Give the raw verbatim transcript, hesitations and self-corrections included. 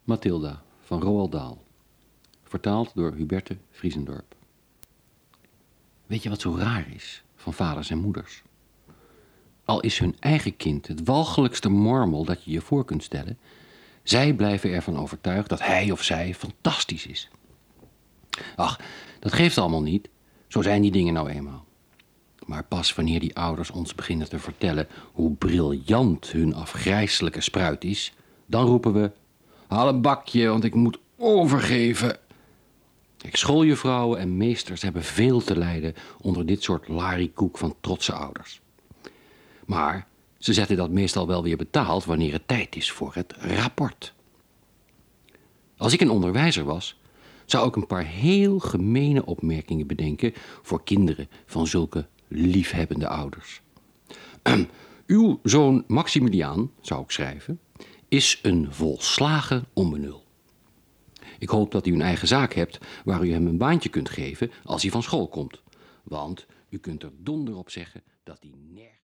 Mathilda van Roald Dahl. Vertaald door Huberte Vriesendorp. Weet je wat zo raar is van vaders en moeders? Al is hun eigen kind het walgelijkste mormel dat je je voor kunt stellen, zij blijven ervan overtuigd dat hij of zij fantastisch is. Ach, dat geeft allemaal niet. Zo zijn die dingen nou eenmaal. Maar pas wanneer die ouders ons beginnen te vertellen hoe briljant hun afgrijselijke spruit is, dan roepen we: haal een bakje, want ik moet overgeven. Kijk, schooljuffrouwen en meesters hebben veel te lijden onder dit soort lariekoek van trotse ouders. Maar ze zetten dat meestal wel weer betaald wanneer het tijd is voor het rapport. Als ik een onderwijzer was, zou ik een paar heel gemene opmerkingen bedenken voor kinderen van zulke liefhebbende ouders. Uw zoon Maximiliaan, zou ik schrijven, is een volslagen onbenul. Ik hoop dat u een eigen zaak hebt waar u hem een baantje kunt geven als hij van school komt. Want u kunt er donder op zeggen dat hij nergens...